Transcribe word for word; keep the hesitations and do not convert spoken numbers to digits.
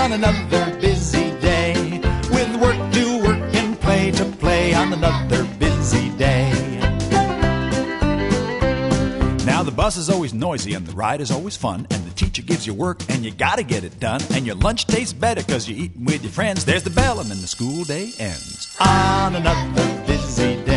on another busy day, with work to work and play to play on another busy day. Now the bus is always noisy and the ride is always fun, and the teacher gives you work and you gotta get it done, and your lunch tastes better cause you're eating with your friends. There's the bell and then the school day ends on another busy day.